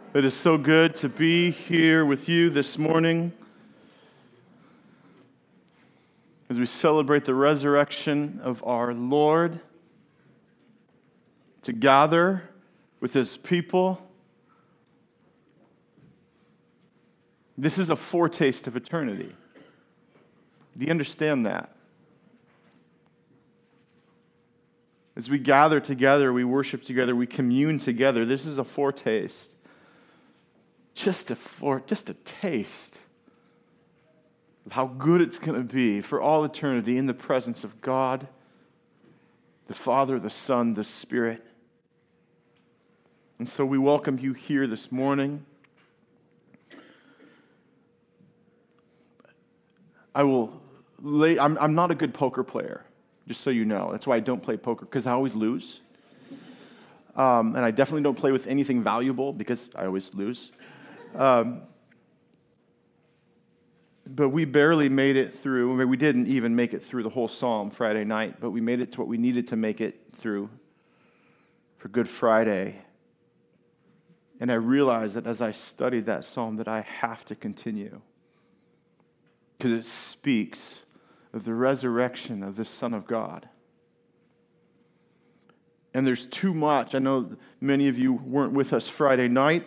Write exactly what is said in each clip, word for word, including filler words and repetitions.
It is so good to be here with you this morning as we celebrate the resurrection of our Lord, to gather with His people. This is a foretaste of eternity. Do you understand that? As we gather together, we worship together, we commune together. This is a foretaste. Just a for, just a taste of how good it's going to be for all eternity in the presence of God, the Father, the Son, the Spirit. And so we welcome you here this morning. I will lay, I'm, I'm not a good poker player, just so you know. That's why I don't play poker, because I always lose. Um, and I definitely don't play with anything valuable, because I always lose. Um, but we barely made it through. I mean, we didn't even make it through the whole psalm Friday night, but we made it to what we needed to make it through for Good Friday. And I realized that as I studied that psalm that I have to continue, because it speaks of the resurrection of the Son of God. And there's too much. I know many of you weren't with us Friday night,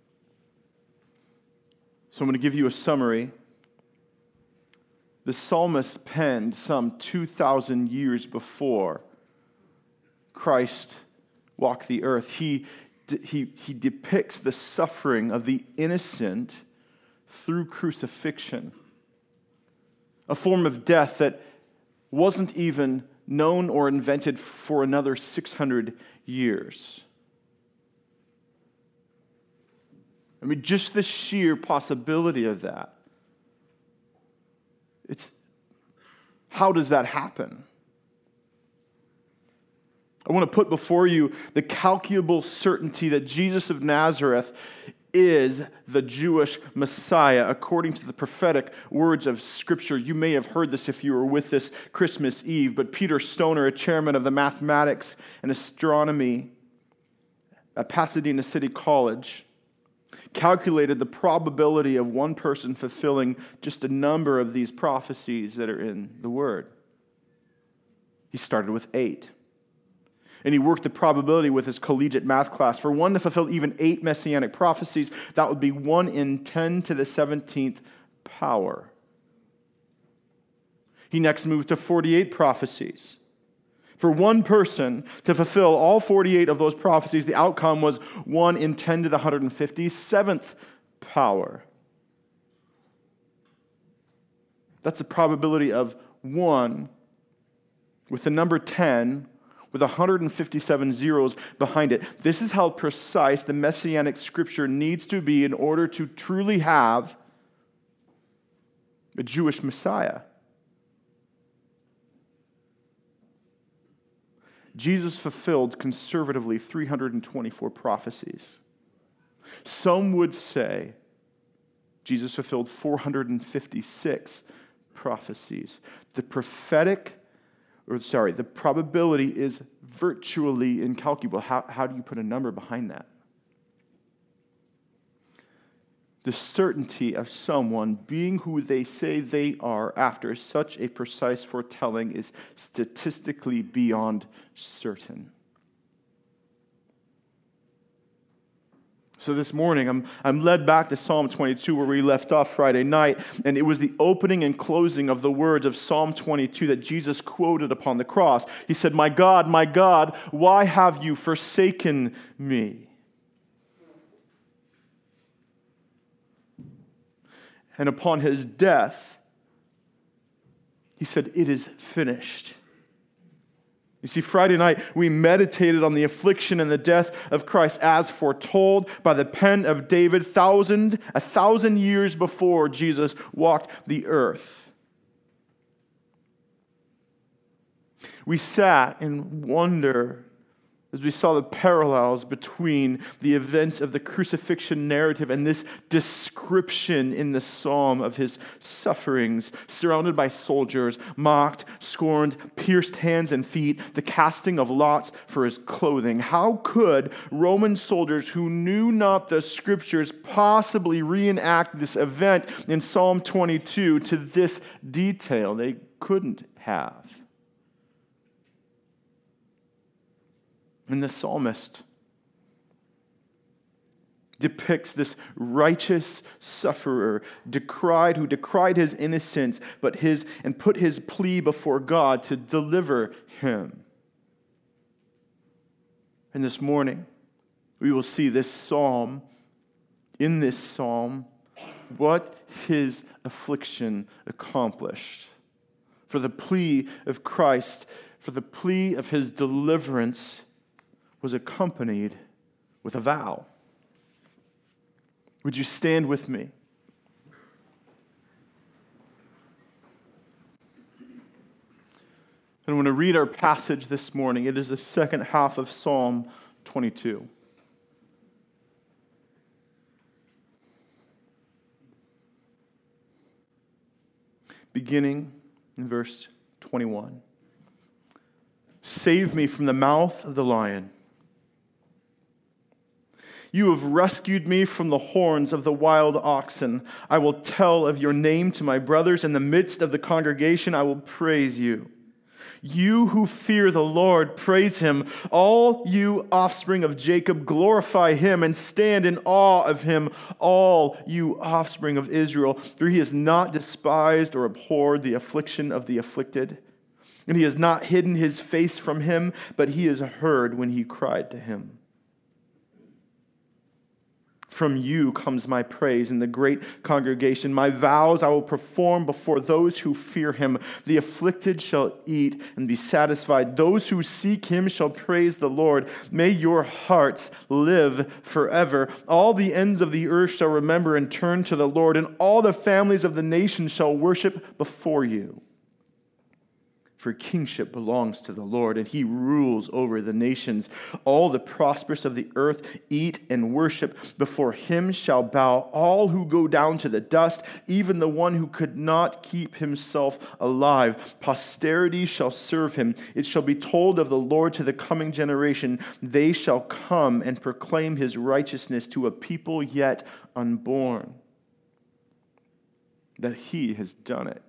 so I'm going to give you a summary. The psalmist penned some two thousand years before Christ walked the earth. He, he, he depicts the suffering of the innocent through crucifixion, a form of death that wasn't even known or invented for another six hundred years. I mean, just the sheer possibility of that. It's, how does that happen? I want to put before you the calculable certainty that Jesus of Nazareth is the Jewish Messiah, according to the prophetic words of Scripture. You may have heard this if you were with this Christmas Eve, but Peter Stoner, a chairman of the mathematics and astronomy at Pasadena City College, calculated the probability of one person fulfilling just a number of these prophecies that are in the Word. He started with eight. And he worked the probability with his collegiate math class. For one to fulfill even eight messianic prophecies, that would be one in ten to the seventeenth power. He next moved to forty-eight prophecies. For one person to fulfill all forty-eight of those prophecies, the outcome was one in ten to the one hundred fifty-seventh power. That's a probability of one with the number ten with one hundred fifty-seven zeros behind it. This is how precise the Messianic Scripture needs to be in order to truly have a Jewish Messiah. Jesus fulfilled conservatively three hundred twenty-four prophecies. Some would say Jesus fulfilled four hundred fifty-six prophecies. The prophetic, or sorry, the probability is virtually incalculable. How, how do you put a number behind that? The certainty of someone being who they say they are after such a precise foretelling is statistically beyond certain. So this morning, I'm, I'm led back to Psalm twenty-two where we left off Friday night, and it was the opening and closing of the words of Psalm twenty-two that Jesus quoted upon the cross. He said, "My God, my God, why have you forsaken me?" And upon his death, he said, "It is finished." You see, Friday night, we meditated on the affliction and the death of Christ as foretold by the pen of David thousand, a thousand years before Jesus walked the earth. We sat in wonder as we saw the parallels between the events of the crucifixion narrative and this description in the psalm of his sufferings, surrounded by soldiers, mocked, scorned, pierced hands and feet, the casting of lots for his clothing. How could Roman soldiers who knew not the scriptures possibly reenact this event in Psalm twenty-two to this detail? They couldn't have. And the psalmist depicts this righteous sufferer, decried, who decried his innocence, but his and put his plea before God to deliver him. And this morning, we will see this psalm, in this psalm, what his affliction accomplished. For the plea of Christ, for the plea of his deliverance, was accompanied with a vow. Would you stand with me? And I want to read our passage this morning. It is the second half of Psalm twenty-two. Beginning in verse twenty-one. Save me from the mouth of the lion. You have rescued me from the horns of the wild oxen. I will tell of your name to my brothers. In the midst of the congregation, I will praise you. You who fear the Lord, praise him. All you offspring of Jacob, glorify him and stand in awe of him, all you offspring of Israel. For he has not despised or abhorred the affliction of the afflicted, and he has not hidden his face from him, but he has heard when he cried to him. From you comes my praise in the great congregation. My vows I will perform before those who fear him. The afflicted shall eat and be satisfied. Those who seek him shall praise the Lord. May your hearts live forever. All the ends of the earth shall remember and turn to the Lord, and all the families of the nations shall worship before you. For kingship belongs to the Lord, and he rules over the nations. All the prosperous of the earth eat and worship. Before him shall bow all who go down to the dust, even the one who could not keep himself alive. Posterity shall serve him. It shall be told of the Lord to the coming generation. They shall come and proclaim his righteousness to a people yet unborn, that he has done it.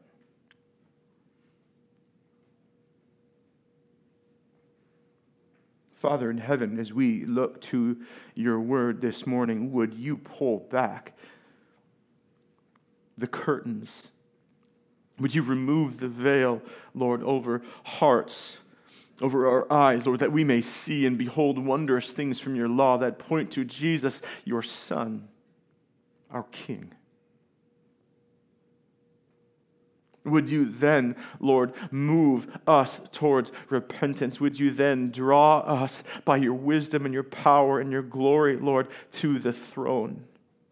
Father in heaven, as we look to your word this morning, would you pull back the curtains? Would you remove the veil, Lord, over hearts, over our eyes, Lord, that we may see and behold wondrous things from your law that point to Jesus, your Son, our King. Would you then, Lord, move us towards repentance? Would you then draw us by your wisdom and your power and your glory, Lord, to the throne,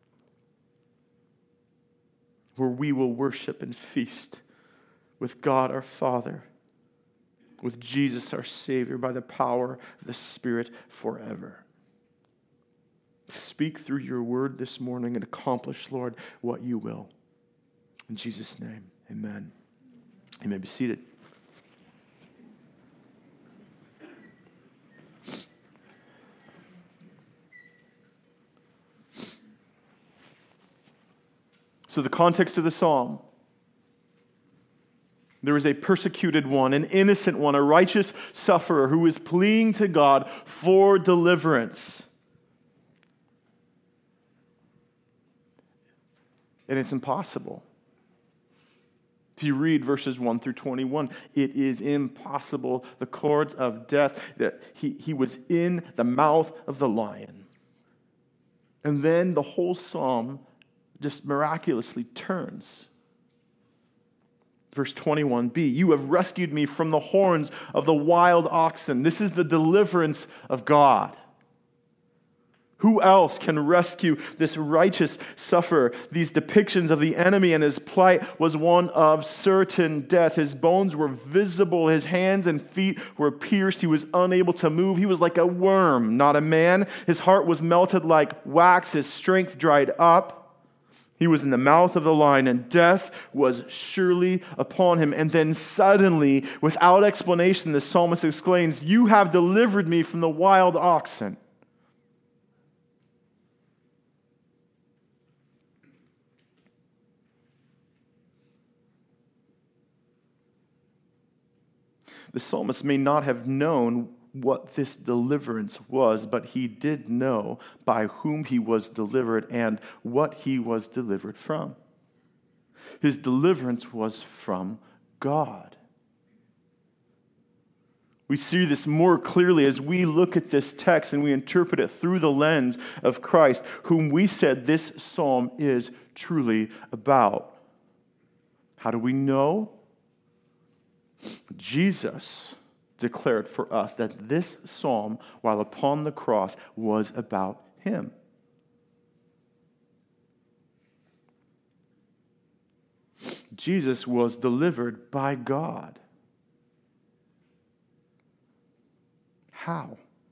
where we will worship and feast with God our Father, with Jesus our Savior, by the power of the Spirit forever. Speak through your word this morning and accomplish, Lord, what you will. In Jesus' name. Amen. You may be seated. So the context of the psalm: there is a persecuted one, an innocent one, a righteous sufferer who is pleading to God for deliverance. And it's impossible. If you read verses one through twenty-one, it is impossible. The cords of death, that he, he was in the mouth of the lion. And then the whole psalm just miraculously turns. Verse twenty-one b, you have rescued me from the horns of the wild oxen. This is the deliverance of God. Who else can rescue this righteous sufferer? These depictions of the enemy and his plight was one of certain death. His bones were visible. His hands and feet were pierced. He was unable to move. He was like a worm, not a man. His heart was melted like wax. His strength dried up. He was in the mouth of the lion, and death was surely upon him. And then suddenly, without explanation, the psalmist exclaims, "You have delivered me from the wild oxen." The psalmist may not have known what this deliverance was, but he did know by whom he was delivered and what he was delivered from. His deliverance was from God. We see this more clearly as we look at this text and we interpret it through the lens of Christ, whom we said this psalm is truly about. How do we know? Jesus declared for us that this psalm, while upon the cross, was about him. Jesus was delivered by God. How?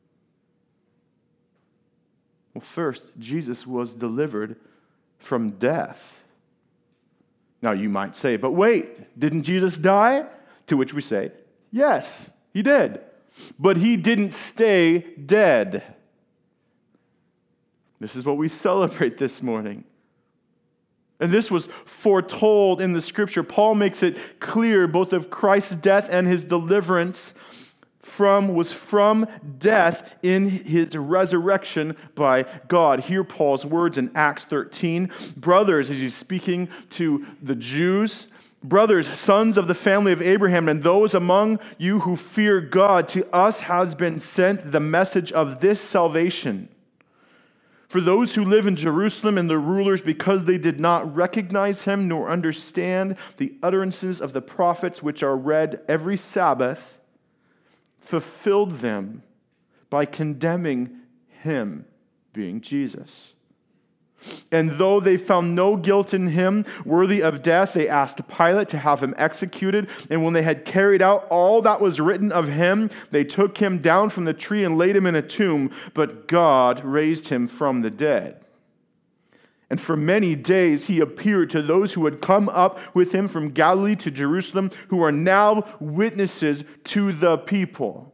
Well, first, Jesus was delivered from death. Now, you might say, but wait, didn't Jesus die? To which we say, yes, he did. But he didn't stay dead. This is what we celebrate this morning. And this was foretold in the Scripture. Paul makes it clear both of Christ's death and his deliverance from was from death in his resurrection by God. Hear Paul's words in Acts thirteen. Brothers, as he's speaking to the Jews, brothers, sons of the family of Abraham, and those among you who fear God, to us has been sent the message of this salvation. For those who live in Jerusalem and the rulers, because they did not recognize him nor understand the utterances of the prophets which are read every Sabbath, fulfilled them by condemning him, being Jesus. And though they found no guilt in him worthy of death, they asked Pilate to have him executed. And when they had carried out all that was written of him, they took him down from the tree and laid him in a tomb. But God raised him from the dead. And for many days he appeared to those who had come up with him from Galilee to Jerusalem, who are now witnesses to the people.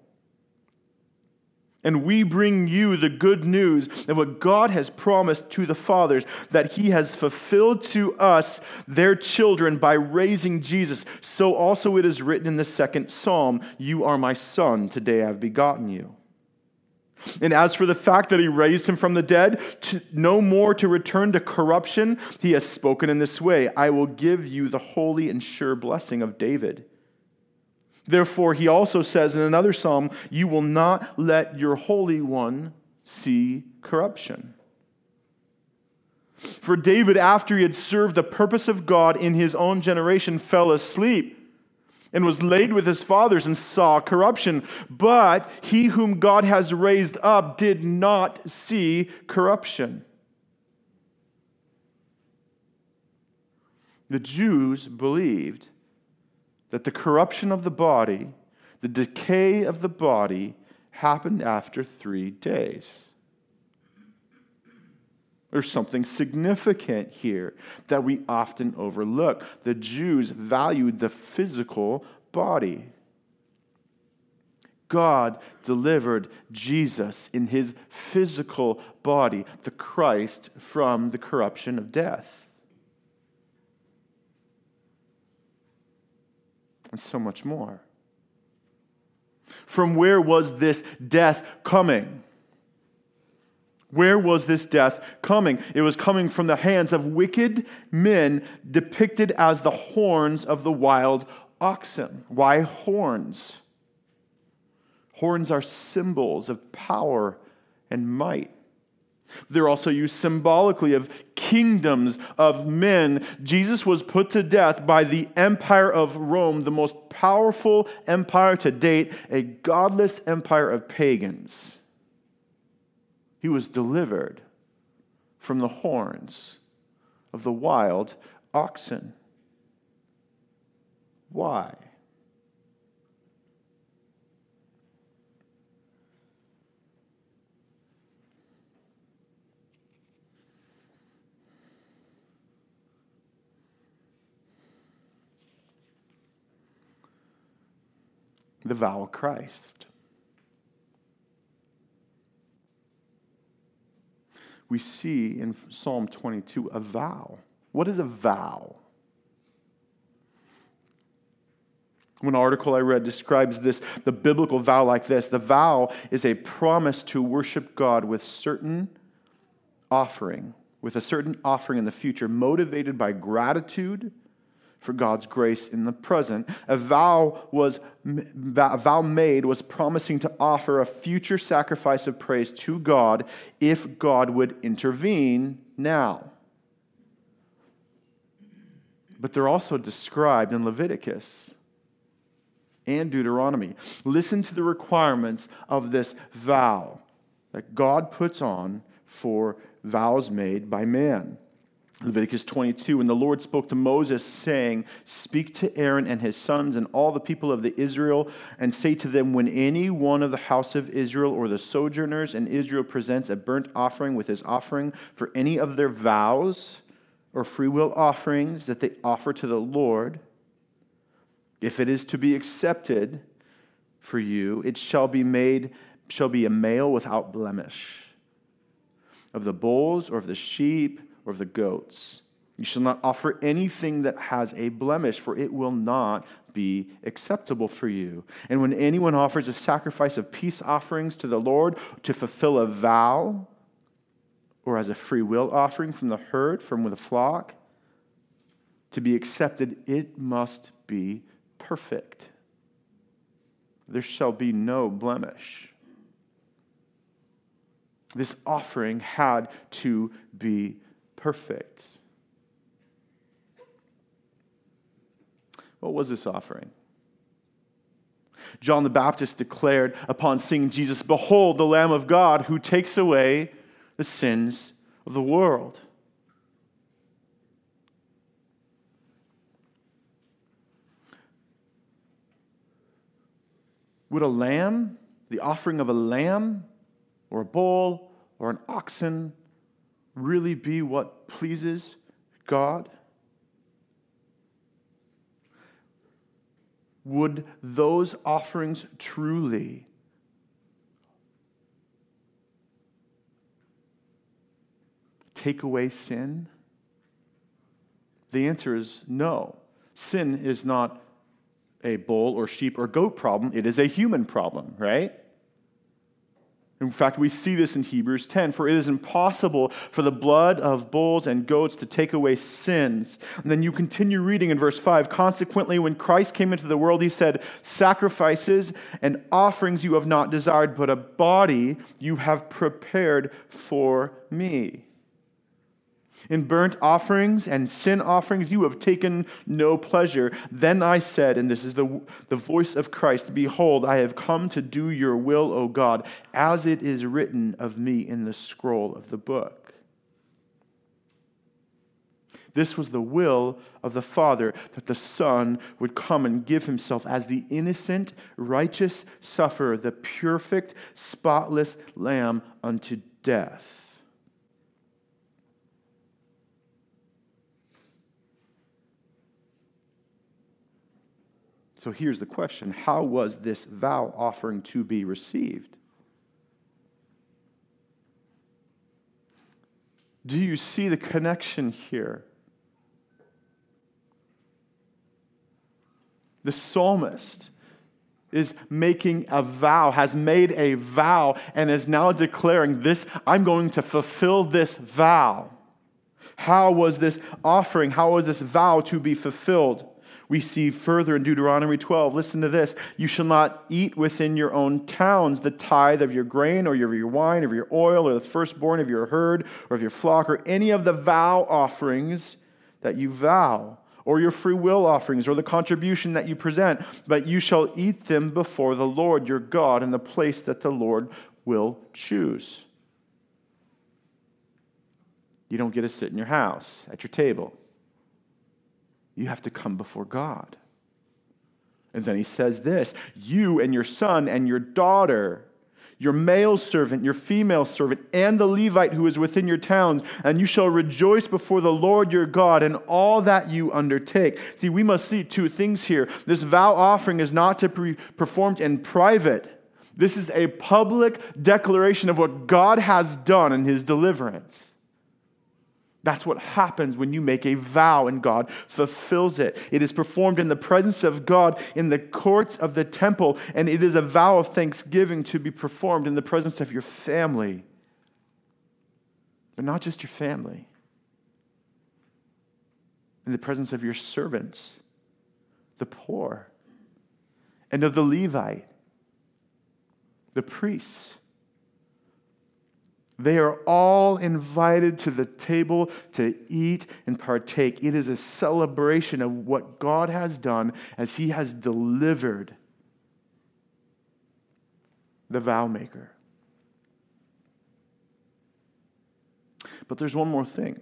And we bring you the good news of what God has promised to the fathers, that he has fulfilled to us, their children, by raising Jesus. So also it is written in the second psalm, "You are my son, today I have begotten you." And as for the fact that he raised him from the dead, to, no more to return to corruption, he has spoken in this way, "I will give you the holy and sure blessing of David." Therefore, he also says in another psalm, "You will not let your Holy One see corruption." For David, after he had served the purpose of God in his own generation, fell asleep and was laid with his fathers and saw corruption. But he whom God has raised up did not see corruption. The Jews believed that the corruption of the body, the decay of the body, happened after three days. There's something significant here that we often overlook. The Jews valued the physical body. God delivered Jesus in his physical body, the Christ, from the corruption of death. And so much more. From where was this death coming? Where was this death coming? It was coming from the hands of wicked men depicted as the horns of the wild oxen. Why horns? Horns are symbols of power and might. They're also used symbolically of kingdoms of men. Jesus was put to death by the empire of Rome, the most powerful empire to date, a godless empire of pagans. He was delivered from the horns of the wild oxen. Why? The vow of Christ. We see in Psalm twenty-two a vow. What is a vow? One article I read describes this, the biblical vow like this. The vow is a promise to worship God with certain offering, with a certain offering in the future, motivated by gratitude for God's grace in the present. A vow was a vow made was promising to offer a future sacrifice of praise to God if God would intervene now. But they're also described in Leviticus and Deuteronomy. Listen to the requirements of this vow that God puts on for vows made by man. Leviticus twenty-two, and the Lord spoke to Moses, saying, "Speak to Aaron and his sons and all the people of the Israel, and say to them, when any one of the house of Israel or the sojourners in Israel presents a burnt offering with his offering for any of their vows or freewill offerings that they offer to the Lord, if it is to be accepted for you, it shall be made, shall be a male without blemish, of the bulls or of the sheep or of the goats. You shall not offer anything that has a blemish, for it will not be acceptable for you. And when anyone offers a sacrifice of peace offerings to the Lord to fulfill a vow, or as a free will offering from the herd, from the flock, to be accepted, it must be perfect. There shall be no blemish. This offering had to be perfect. What was this offering? John the Baptist declared upon seeing Jesus, "Behold, the Lamb of God who takes away the sins of the world." Would a lamb, the offering of a lamb, or a bull, or an oxen, really be what pleases God? Would those offerings truly take away sin? The answer is no. Sin is not a bull or sheep or goat problem. It is a human problem, right? In fact, we see this in Hebrews ten. For it is impossible for the blood of bulls and goats to take away sins. And then you continue reading in verse five. Consequently, when Christ came into the world, he said, "Sacrifices and offerings you have not desired, but a body you have prepared for me. In burnt offerings and sin offerings you have taken no pleasure. Then I said," and this is the, the voice of Christ, "Behold, I have come to do your will, O God, as it is written of me in the scroll of the book." This was the will of the Father, that the Son would come and give himself as the innocent, righteous sufferer, the perfect, spotless lamb unto death. So here's the question. How was this vow offering to be received? Do you see the connection here? The psalmist is making a vow, has made a vow, and is now declaring this, I'm going to fulfill this vow. How was this offering, how was this vow to be fulfilled? We see further in Deuteronomy twelve, listen to this, "You shall not eat within your own towns the tithe of your grain or your wine or your oil or the firstborn of your herd or of your flock or any of the vow offerings that you vow or your free will offerings or the contribution that you present, but you shall eat them before the Lord your God in the place that the Lord will choose." You don't get to sit in your house at your table. You have to come before God. And then he says this, you and your son and your daughter, your male servant, your female servant, and the Levite who is within your towns, and you shall rejoice before the Lord your God in all that you undertake. See, we must see two things here. This vow offering is not to be performed in private. This is a public declaration of what God has done in his deliverance. That's what happens when you make a vow and God fulfills it. It is performed in the presence of God in the courts of the temple, and it is a vow of thanksgiving to be performed in the presence of your family. But not just your family. In the presence of your servants, the poor, and of the Levite, the priests. They are all invited to the table to eat and partake. It is a celebration of what God has done as he has delivered the vow maker. But there's one more thing.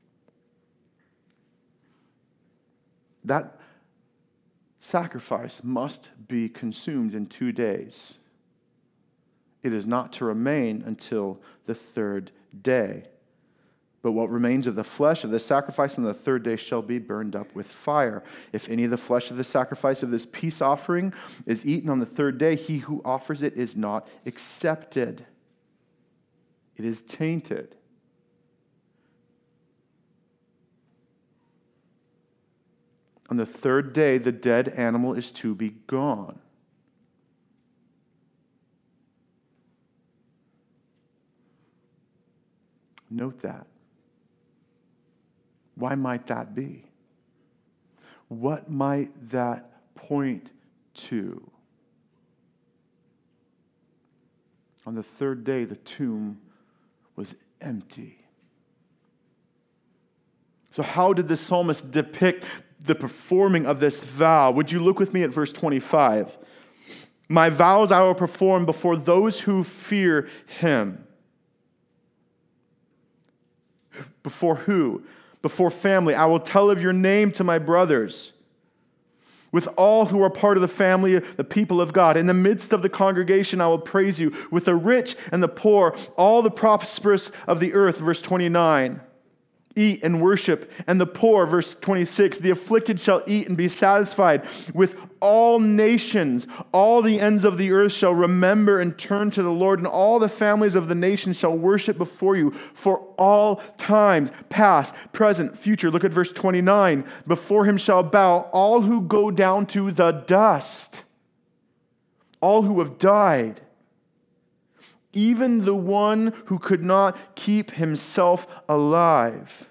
That sacrifice must be consumed in two days. It is not to remain until the third day. But what remains of the flesh of the sacrifice on the third day shall be burned up with fire. If any of the flesh of the sacrifice of this peace offering is eaten on the third day, he who offers it is not accepted. It is tainted. On the third day, the dead animal is to be gone. Note that. Why might that be? What might that point to? On the third day, the tomb was empty. So how did the psalmist depict the performing of this vow? Would you look with me at verse twenty-five? My vows I will perform before those who fear him. Before who? Before family. I will tell of your name to my brothers. With all who are part of the family, the people of God. In the midst of the congregation, I will praise you. With the rich and the poor, all the prosperous of the earth. Verse twenty-nine. Eat and worship, and the poor, verse twenty-six, the afflicted shall eat and be satisfied. With all nations, all the ends of the earth shall remember and turn to the Lord, and all the families of the nations shall worship before you for all times, past, present, future. Look at verse twenty-nine. Before him shall bow all who go down to the dust, all who have died. Even the one who could not keep himself alive.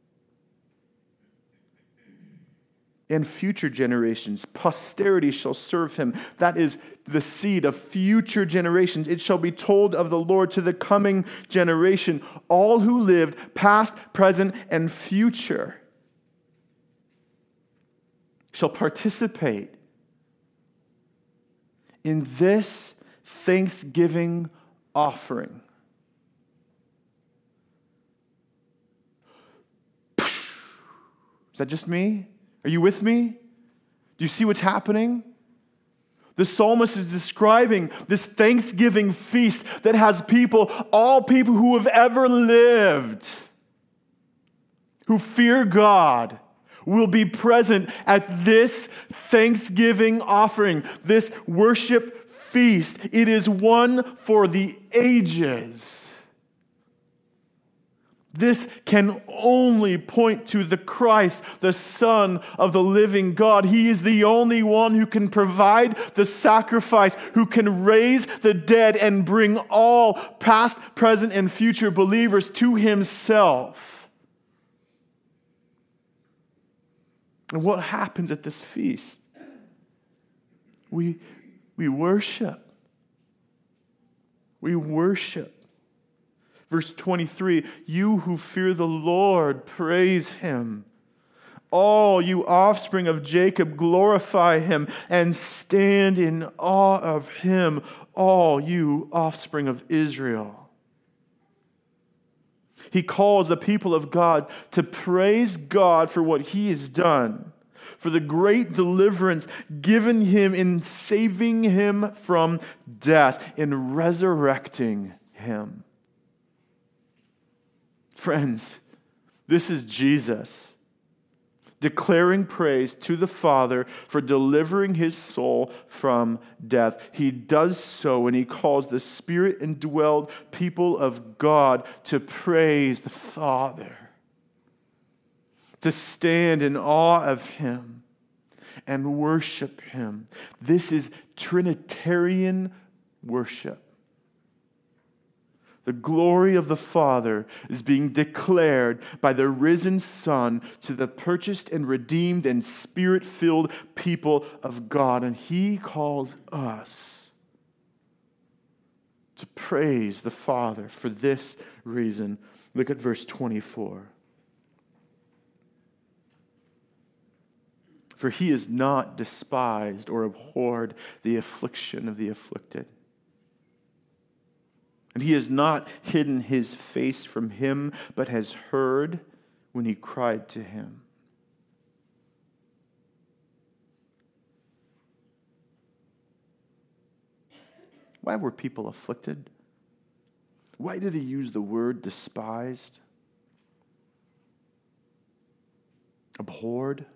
And future generations, posterity shall serve him. That is the seed of future generations. It shall be told of the Lord to the coming generation. All who lived, past, present, and future, shall participate in this thanksgiving offering. Is that just me? Are you with me? Do you see what's happening? The psalmist is describing this Thanksgiving feast that has people, all people who have ever lived, who fear God, will be present at this Thanksgiving offering, this worship feast. It is one for the ages. This can only point to the Christ, the Son of the living God. He is the only one who can provide the sacrifice, who can raise the dead and bring all past, present, and future believers to himself. And what happens at this feast? We We worship. We worship. Verse twenty-three, you who fear the Lord, praise him. All you offspring of Jacob, glorify him and stand in awe of him, all you offspring of Israel. He calls the people of God to praise God for what He has done, for the great deliverance given Him in saving Him from death, in resurrecting Him. Friends, this is Jesus declaring praise to the Father for delivering His soul from death. He does so, and He calls the Spirit-indwelled people of God to praise the Father, to stand in awe of Him and worship Him. This is Trinitarian worship. The glory of the Father is being declared by the risen Son to the purchased and redeemed and Spirit-filled people of God. And He calls us to praise the Father for this reason. Look at verse twenty-four. For He has not despised or abhorred the affliction of the afflicted. And He has not hidden His face from him, but has heard when he cried to Him. Why were people afflicted? Why did He use the word despised? Abhorred?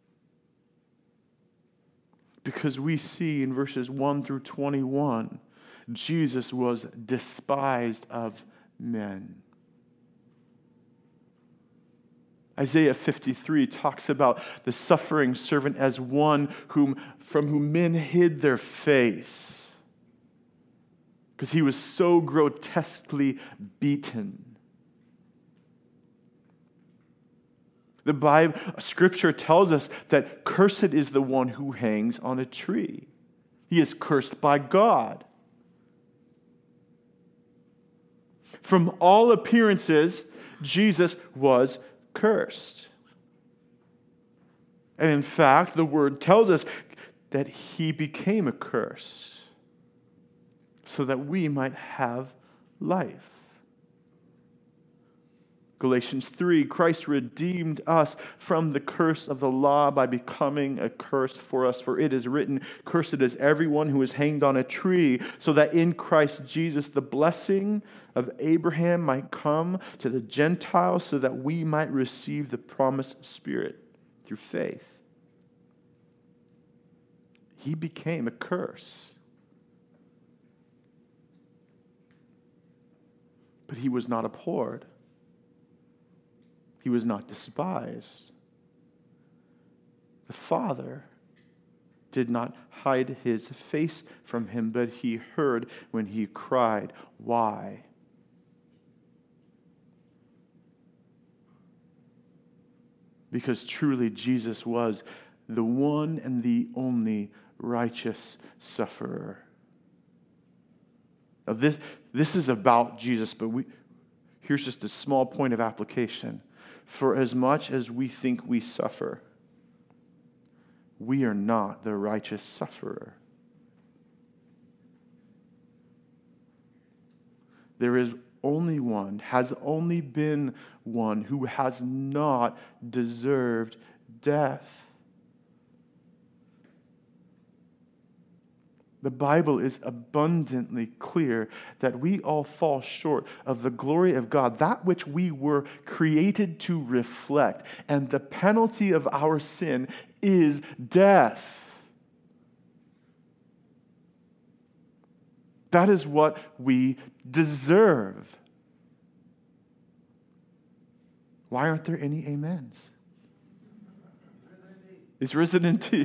Because we see in verses one through twenty-one, Jesus was despised of men. Isaiah fifty-three talks about the suffering servant as one whom, from whom men hid their face, because He was so grotesquely beaten. The Bible, Scripture tells us that cursed is the one who hangs on a tree. He is cursed by God. From all appearances, Jesus was cursed. And in fact, the Word tells us that He became a curse so that we might have life. Galatians three, Christ redeemed us from the curse of the law by becoming a curse for us. For it is written, cursed is everyone who is hanged on a tree, so that in Christ Jesus the blessing of Abraham might come to the Gentiles, so that we might receive the promised Spirit through faith. He became a curse. But He was not abhorred. He was not despised. The Father did not hide His face from Him, but He heard when he cried. Why? Because truly Jesus was the one and the only righteous sufferer. Now this, this is about Jesus, but we, here's just a small point of application. For as much as we think we suffer, we are not the righteous sufferer. There is only one, has only been one who has not deserved death. The Bible is abundantly clear that we all fall short of the glory of God, that which we were created to reflect. And the penalty of our sin is death. That is what we deserve. Why aren't there any amens? It's risen indeed.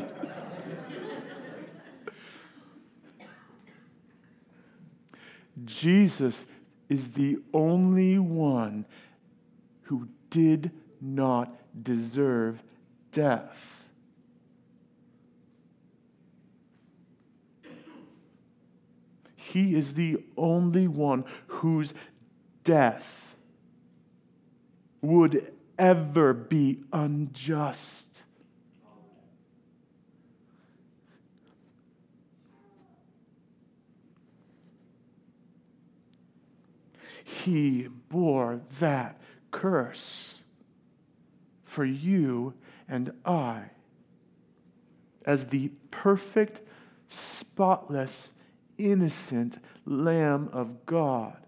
Jesus is the only one who did not deserve death. He is the only one whose death would ever be unjust. He bore that curse for you and I as the perfect, spotless, innocent Lamb of God.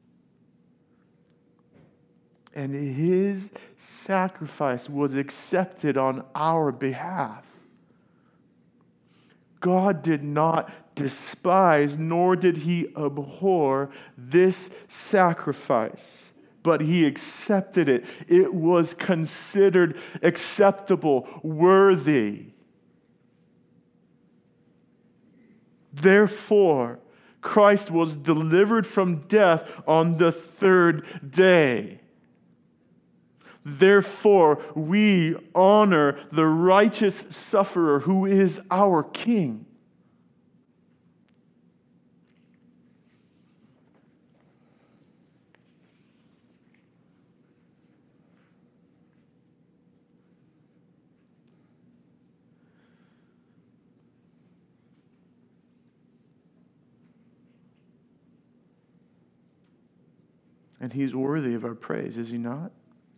And his sacrifice was accepted on our behalf. God did not despise, nor did he abhor this sacrifice, but he accepted it. It was considered acceptable, worthy. Therefore, Christ was delivered from death on the third day. Therefore, we honor the righteous sufferer who is our King. And he's worthy of our praise, is he not?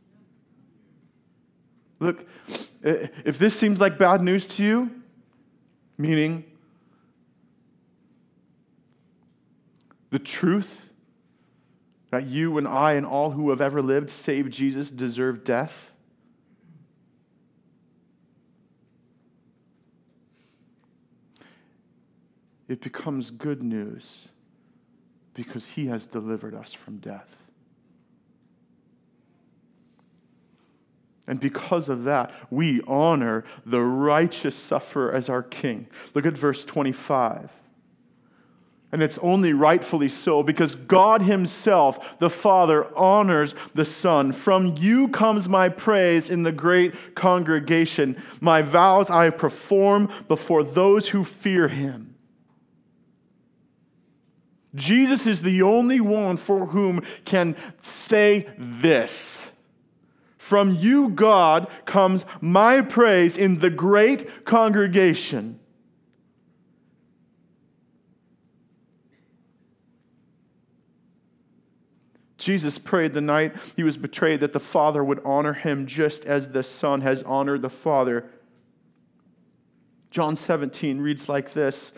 Look, if this seems like bad news to you, meaning the truth that you and I and all who have ever lived, save Jesus, deserve death, it becomes good news because he has delivered us from death. And because of that, we honor the righteous sufferer as our King. Look at verse twenty-five. And it's only rightfully so because God himself, the Father, honors the Son. From you comes my praise in the great congregation. My vows I perform before those who fear him. Jesus is the only one for whom can say this. From you, God, comes my praise in the great congregation. Jesus prayed the night he was betrayed that the Father would honor him just as the Son has honored the Father. John seventeen reads like this.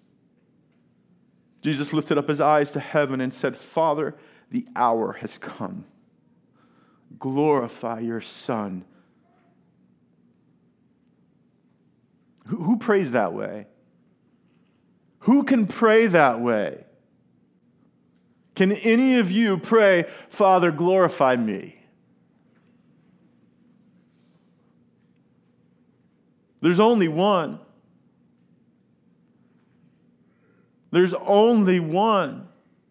Jesus lifted up his eyes to heaven and said, Father, the hour has come. Glorify your Son. Who, who prays that way? Who can pray that way? Can any of you pray, Father, glorify me? There's only one. There's only one.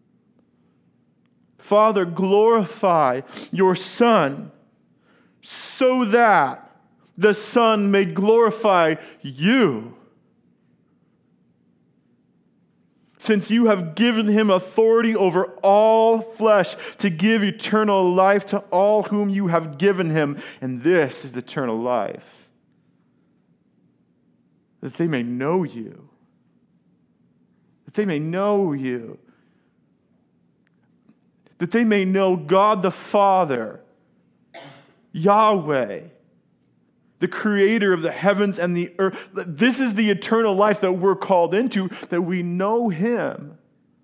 Father, glorify your Son so that the Son may glorify you. Since you have given him authority over all flesh to give eternal life to all whom you have given him. And this is eternal life, that they may know you. That they may know you. That they may know God the Father, Yahweh, the creator of the heavens and the earth. This is the eternal life that we're called into, that we know him.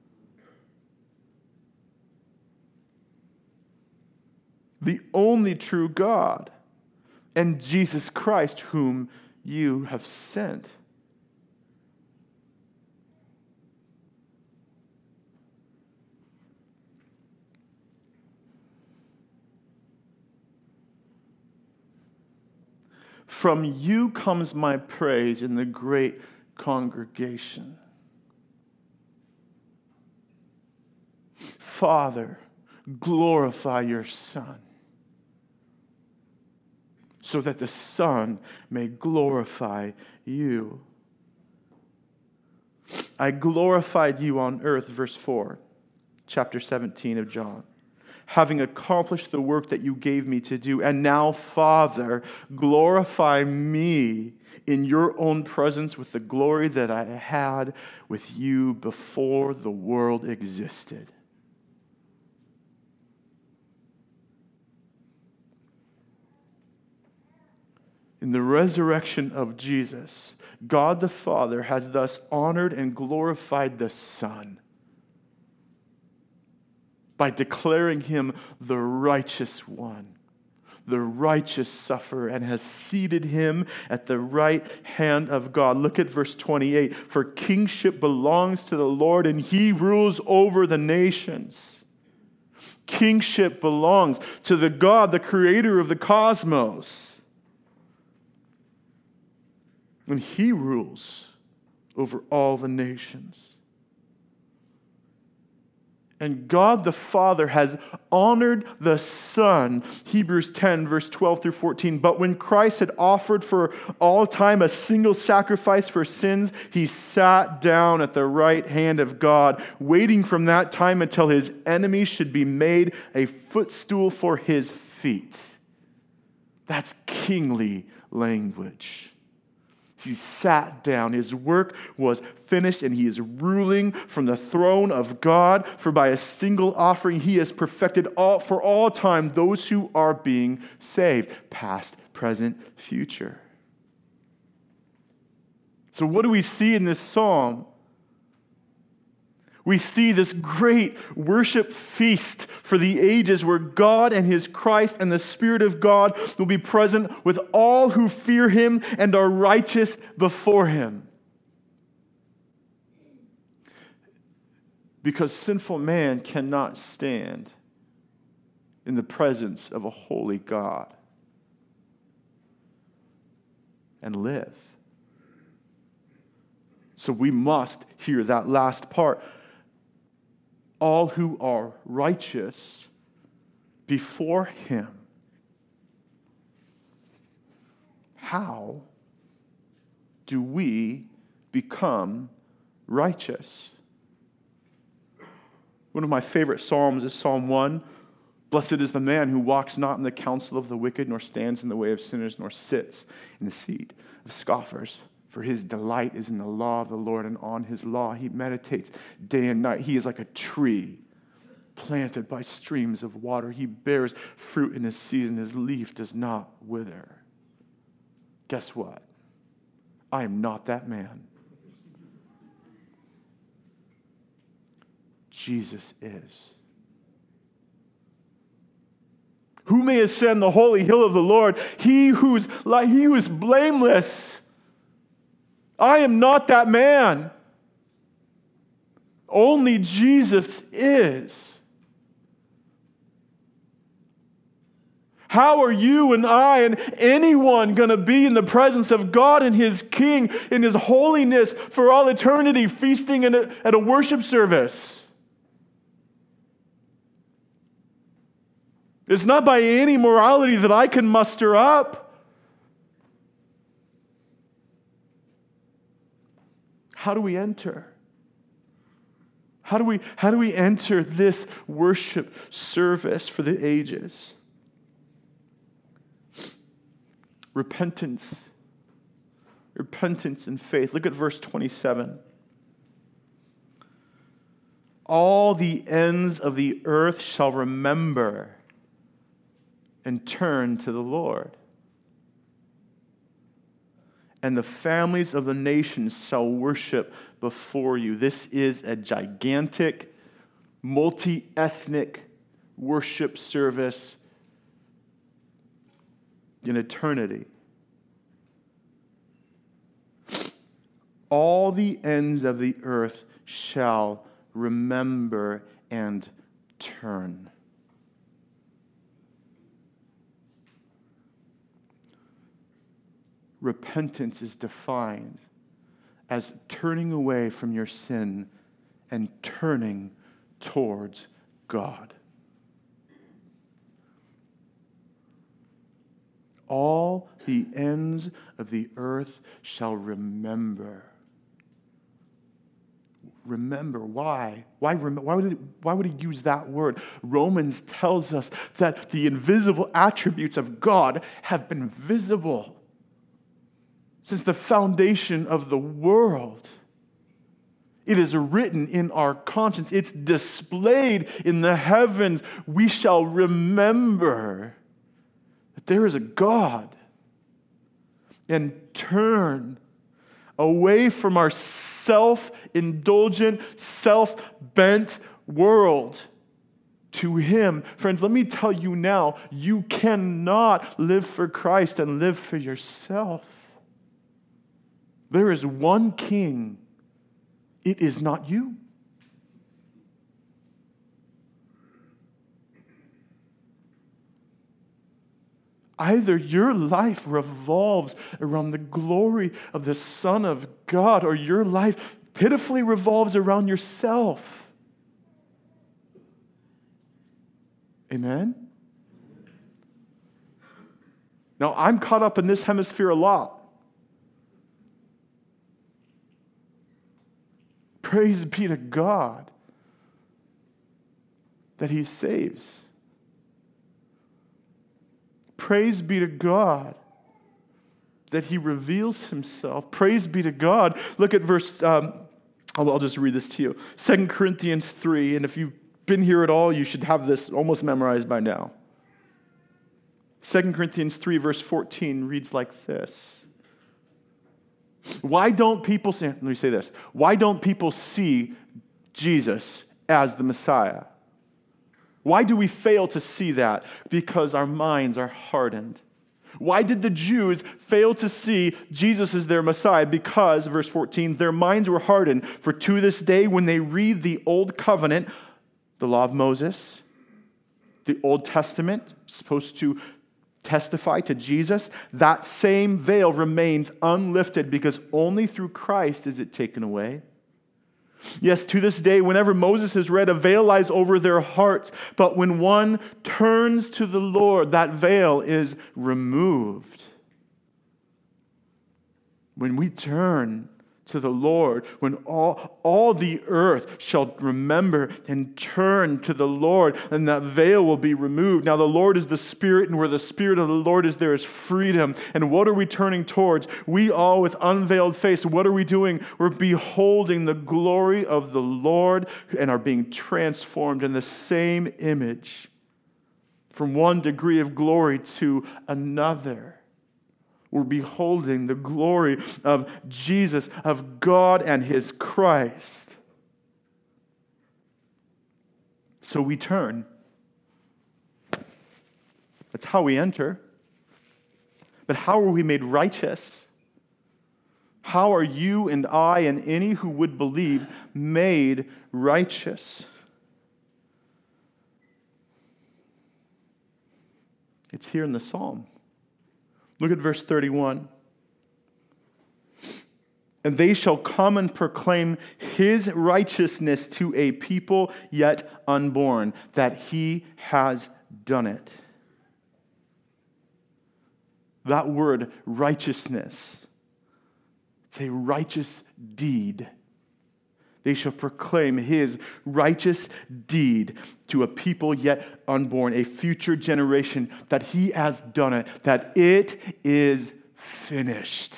The only true God, and Jesus Christ, whom you have sent. From you comes my praise in the great congregation. Father, glorify your Son, so that the Son may glorify you. I glorified you on earth, verse four, chapter seventeen of John, having accomplished the work that you gave me to do. And now, Father, glorify me in your own presence with the glory that I had with you before the world existed. In the resurrection of Jesus, God the Father has thus honored and glorified the Son by declaring him the righteous one, the righteous sufferer, and has seated him at the right hand of God. Look at verse twenty-eight. For kingship belongs to the Lord, and he rules over the nations. Kingship belongs to the God, the creator of the cosmos. And he rules over all the nations. And God the Father has honored the Son. Hebrews ten, verse twelve through fourteen. But when Christ had offered for all time a single sacrifice for sins, he sat down at the right hand of God, waiting from that time until his enemies should be made a footstool for his feet. That's kingly language. He sat down. His work was finished, and he is ruling from the throne of God. For by a single offering, he has perfected all for all time those who are being saved, past, present, future. So what do we see in this psalm? We see this great worship feast for the ages where God and his Christ and the Spirit of God will be present with all who fear him and are righteous before him. Because sinful man cannot stand in the presence of a holy God and live. So we must hear that last part. All who are righteous before him. How do we become righteous? One of my favorite psalms is Psalm one. Blessed is the man who walks not in the counsel of the wicked, nor stands in the way of sinners, nor sits in the seat of scoffers. For his delight is in the law of the Lord, and on his law he meditates day and night. He is like a tree planted by streams of water. He bears fruit in his season. His leaf does not wither. Guess what? I am not that man. Jesus is. Who may ascend the holy hill of the Lord? He who's like he who is blameless. I am not that man. Only Jesus is. How are you and I and anyone going to be in the presence of God and his King in his holiness for all eternity, feasting in a, at a worship service? It's not by any morality that I can muster up. How do we enter? How do we, how do we enter this worship service for the ages? Repentance. Repentance and faith. Look at verse twenty-seven. All the ends of the earth shall remember and turn to the Lord. And the families of the nations shall worship before you. This is a gigantic, multi-ethnic worship service in eternity. All the ends of the earth shall remember and turn. Repentance is defined as turning away from your sin and turning towards God. All the ends of the earth shall remember. Remember. Why? Why, why, would it, why would he use that word? Romans tells us that the invisible attributes of God have been visible since the foundation of the world. It is written in our conscience. It's displayed in the heavens. We shall remember that there is a God and turn away from our self-indulgent, self-bent world to Him. Friends, let me tell you now, you cannot live for Christ and live for yourself. There is one King. It is not you. Either your life revolves around the glory of the Son of God, or your life pitifully revolves around yourself. Amen? Now, I'm caught up in this hemisphere a lot. Praise be to God that He saves. Praise be to God that He reveals Himself. Praise be to God. Look at verse, um, I'll, I'll just read this to you. Second Corinthians three, and if you've been here at all, you should have this almost memorized by now. Second Corinthians three, verse fourteen reads like this. Why don't people say, let me say this. Why don't people see Jesus as the Messiah? Why do we fail to see that? Because our minds are hardened. Why did the Jews fail to see Jesus as their Messiah? Because, verse fourteen, their minds were hardened. For to this day, when they read the Old Covenant, the law of Moses, the Old Testament, supposed to testify to Jesus, that same veil remains unlifted because only through Christ is it taken away. Yes, to this day, whenever Moses is read, a veil lies over their hearts. But when one turns to the Lord, that veil is removed. When we turn to the Lord, when all, all the earth shall remember and turn to the Lord, and that veil will be removed. Now the Lord is the Spirit, and where the Spirit of the Lord is, there is freedom. And what are we turning towards? We all with unveiled face, what are we doing? We're beholding the glory of the Lord and are being transformed in the same image from one degree of glory to another. We're beholding the glory of Jesus, of God and His Christ. So we turn. That's how we enter. But how are we made righteous? How are you and I and any who would believe made righteous? It's here in the Psalm. Look at verse thirty-one. And they shall come and proclaim His righteousness to a people yet unborn, that He has done it. That word, righteousness, it's a righteous deed. They shall proclaim His righteous deed to a people yet unborn, a future generation, that He has done it, that it is finished.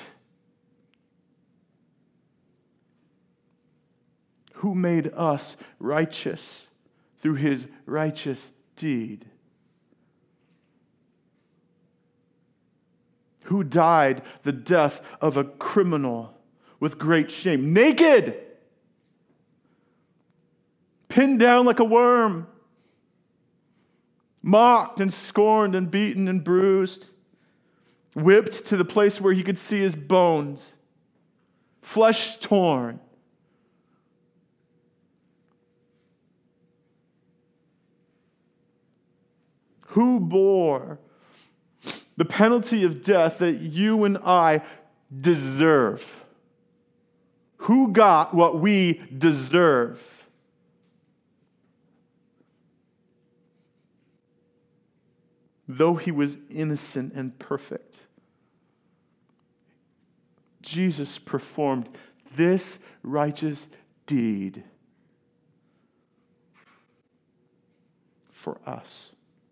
Who made us righteous through His righteous deed? Who died the death of a criminal with great shame, naked, pinned down like a worm, mocked and scorned and beaten and bruised, whipped to the place where he could see his bones, flesh torn. Who bore the penalty of death that you and I deserve? Who got what we deserve? Though He was innocent and perfect, Jesus performed this righteous deed for us.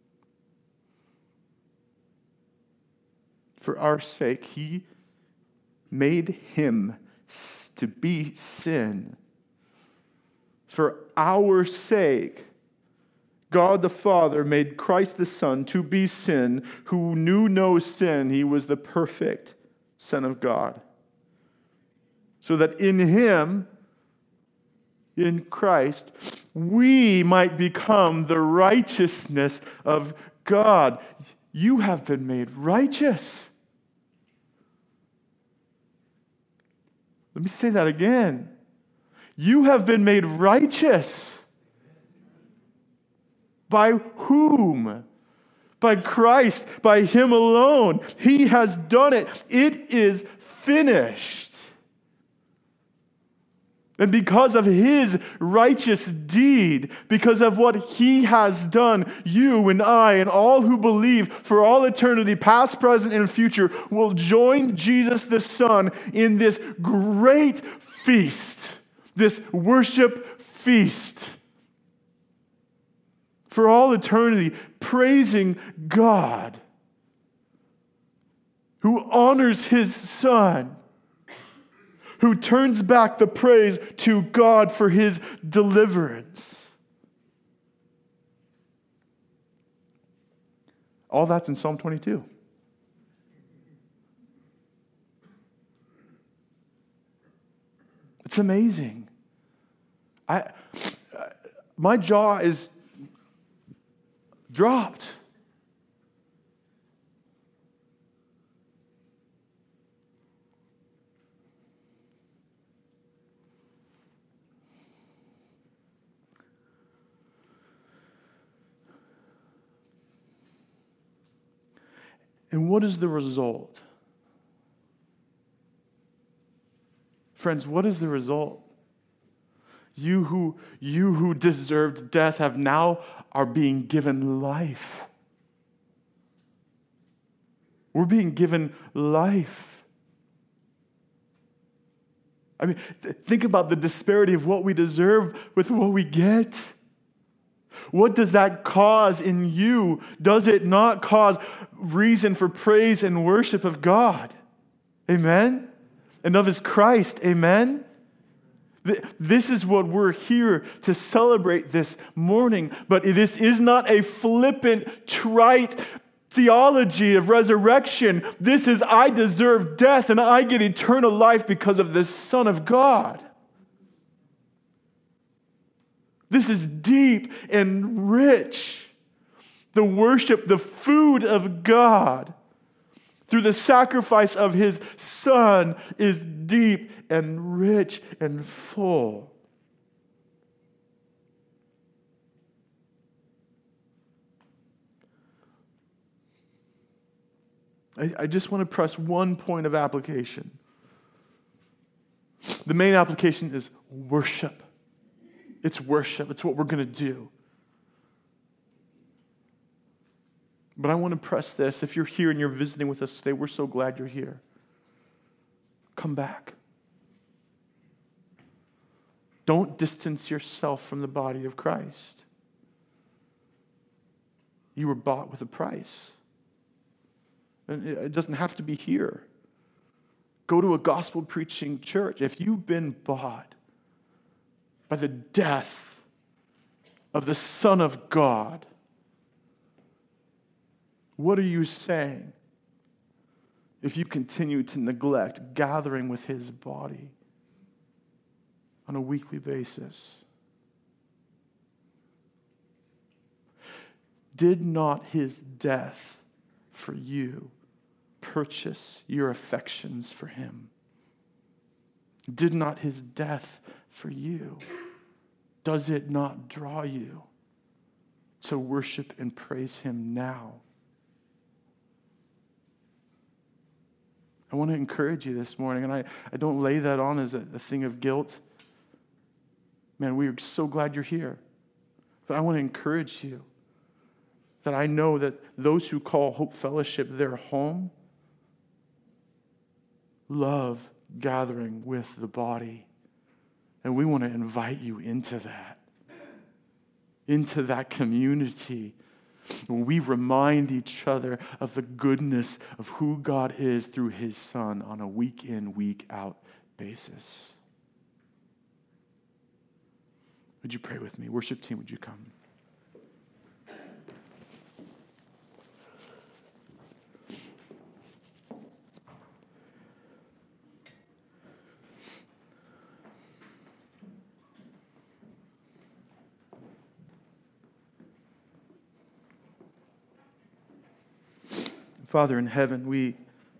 For our sake, He made Him to be sin. For our sake, God the Father made Christ the Son to be sin, who knew no sin. He was the perfect Son of God, so that in him, in Christ, we might become the righteousness of God. You have been made righteous. Let me say that again. You have been made righteous. By whom? By Christ, by him alone. He has done it. It is finished. And because of his righteous deed, because of what he has done, you and I and all who believe for all eternity, past, present, and future, will join Jesus the Son in this great feast, this worship feast. For all eternity, praising God, who honors his Son, who turns back the praise to God for his deliverance. All that's in Psalm twenty-two. It's amazing. I, my jaw is dropped. And what is the result? Friends, what is the result? You who, you who deserved death have now are being given life. We're being given life. I mean, th- think about the disparity of what we deserve with what we get. What does that cause in you? Does it not cause reason for praise and worship of God? Amen? And of his Christ. Amen? This is what we're here to celebrate this morning. But this is not a flippant, trite theology of resurrection. This is, I deserve death and I get eternal life because of the Son of God. This is deep and rich. The worship, the food of God through the sacrifice of his Son is deep and rich and full. I, I just want to press one point of application. The main application is worship. It's worship. It's what we're going to do. But I want to press this. If you're here and you're visiting with us today, we're so glad you're here. Come back. Don't distance yourself from the body of Christ. You were bought with a price. And it doesn't have to be here. Go to a gospel preaching church. If you've been bought by the death of the Son of God, what are you saying if you continue to neglect gathering with his body on a weekly basis? Did not his death for you purchase your affections for him? Did not his death for you, does it not draw you to worship and praise him now? I want to encourage you this morning, and I, I don't lay that on as a, a thing of guilt. Man, we are so glad you're here. But I want to encourage you that I know that those who call Hope Fellowship their home love gathering with the body. And we want to invite you into that, into that community where we remind each other of the goodness of who God is through his Son on a week in, week out basis. Would you pray with me? Worship team, would you come? Father in heaven, we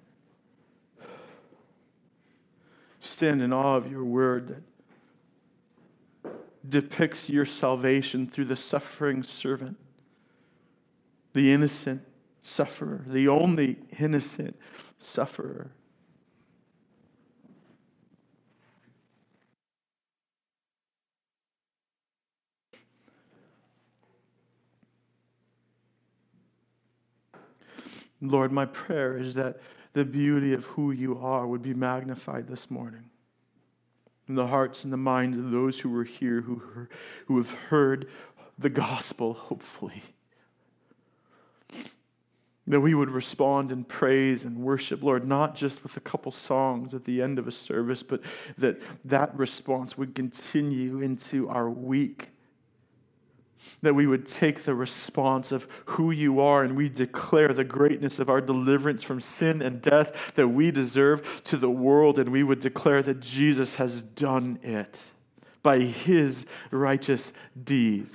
stand in awe of your word that depicts your salvation through the suffering servant, the innocent sufferer, the only innocent sufferer. Lord, my prayer is that the beauty of who you are would be magnified this morning in the hearts and the minds of those who were here, who, heard, who have heard the gospel, hopefully. That we would respond in praise and worship, Lord, not just with a couple songs at the end of a service, but that that response would continue into our week. That we would take the response of who you are and we declare the greatness of our deliverance from sin and death that we deserve to the world, and we would declare that Jesus has done it by his righteous deed.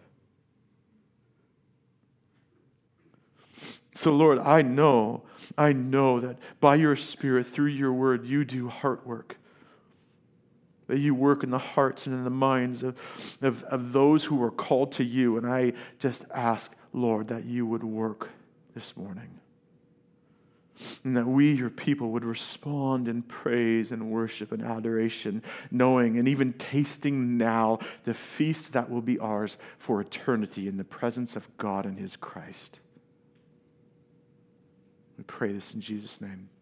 So Lord, I know, I know that by your Spirit, through your word, you do heart work. That you work in the hearts and in the minds of, of, of those who are called to you. And I just ask, Lord, that you would work this morning. And that we, your people, would respond in praise and worship and adoration, knowing and even tasting now the feast that will be ours for eternity in the presence of God and his Christ. We pray this in Jesus' name.